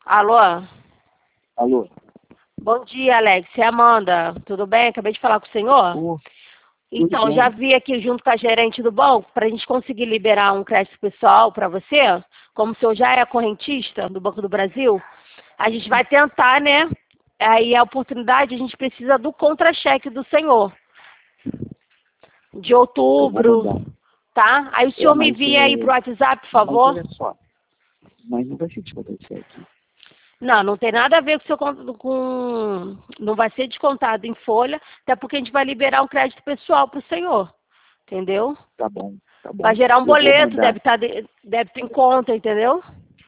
Alô? Alô? Bom dia, Alex. É a Amanda. Tudo bem? Acabei de falar com o senhor. Tudo Então, bem. já vi aqui junto com a gerente do banco para a gente conseguir liberar um crédito pessoal para você. Como o senhor já é correntista do Banco do Brasil, a gente vai tentar, né? Aí a oportunidade, a gente precisa do contra-cheque do senhor. De Eu vou outubro, mandar. tá? Aí o senhor me Mas, envia aí pro WhatsApp, por mas favor. olha só, mas não vai ser descontado isso aqui. Não, não tem nada a ver com o seu com. Não vai ser descontado em folha, até porque a gente vai liberar um crédito pessoal para o senhor. Entendeu? Tá bom, tá Vai bom. gerar um Eu vou boleto, mandar. deve ter em conta, entendeu?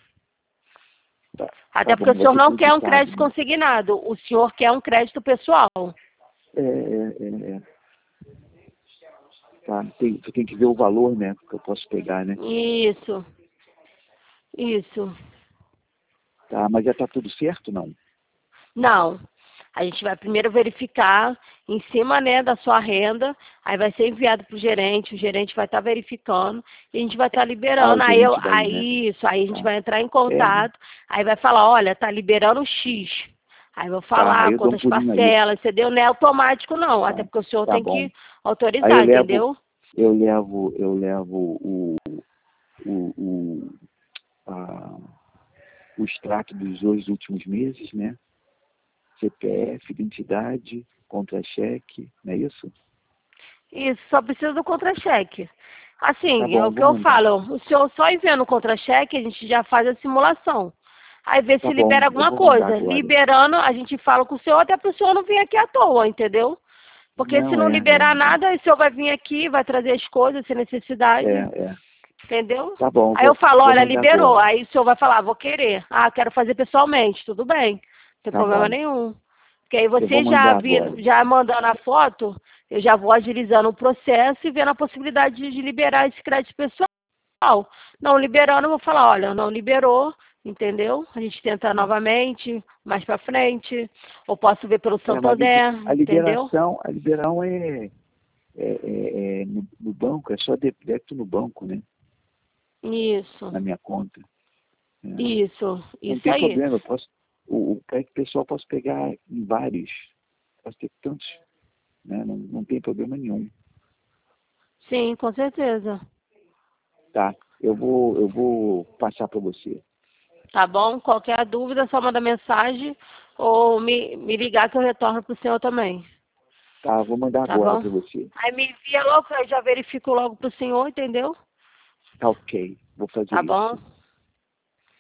Tá Até porque bom, o vai senhor ser não tudo quer um quitado, crédito né? consignado, o senhor quer um crédito pessoal. É. Tá, tu tem que ver o valor, né? Que eu posso pegar, né? Isso, isso. Tá, mas já tá tudo certo, não? Não. A gente vai primeiro verificar em cima, né, da sua renda, aí vai ser enviado para o gerente vai estar verificando e a gente vai estar Ah, o liberando. gerente daí, né? Aí isso, aí a gente Tá. vai entrar em Né? contato, aí vai falar, olha, tá liberando X. Aí eu vou Tá, aí falar eu dou um quantas pulinho aí. parcelas, entendeu? Não é automático não, Tá, até porque o senhor tá tem bom. que Aí eu autorizar, levo, entendeu? eu levo, eu levo o, a, o extrato dos 2 últimos meses, né? CPF, identidade, contra-cheque, não é isso? Isso, só precisa do contra-cheque. Tá Assim, é bom, o que vou eu mandar. falo, o senhor só enviando o contra-cheque, a gente já faz a simulação. Aí vê Tá se bom, libera eu alguma vou mandar coisa. agora. Liberando, a gente fala com o senhor, até para o senhor não vir aqui à toa, entendeu? Porque se Não, não é, liberar nada, aí o senhor vai vir aqui, vai trazer as coisas sem é, necessidade, é. entendeu? Tá bom, Aí eu falo, vou olha, mandar liberou. agora. Aí o senhor vai falar, vou querer. Ah, quero fazer pessoalmente, tudo bem. Não tem Tá problema bom, nenhum. Porque aí eu vou você mandar agora. já mandando a foto, eu já vou agilizando o processo e vendo a possibilidade de liberar esse crédito pessoal. Não liberando, eu vou falar, olha, não liberou, entendeu? A gente tenta novamente, mais para frente, ou posso ver pelo É, mas Santander, entendeu? a liberação é no banco, é só débito no banco, né? Isso, Na minha conta. É. isso, Não isso tem aí. problema, eu posso, o crédito pessoal posso pegar em vários. Posso ter tantos, né? Não tem problema nenhum. Sim, com certeza. Tá, eu vou passar para você. Tá bom? Qualquer dúvida, é só manda mensagem ou me ligar que eu retorno pro senhor também. Tá, vou mandar Tá agora bom? para você. Aí me envia logo, eu já verifico logo pro senhor, entendeu? Tá ok, vou fazer Tá isso. bom?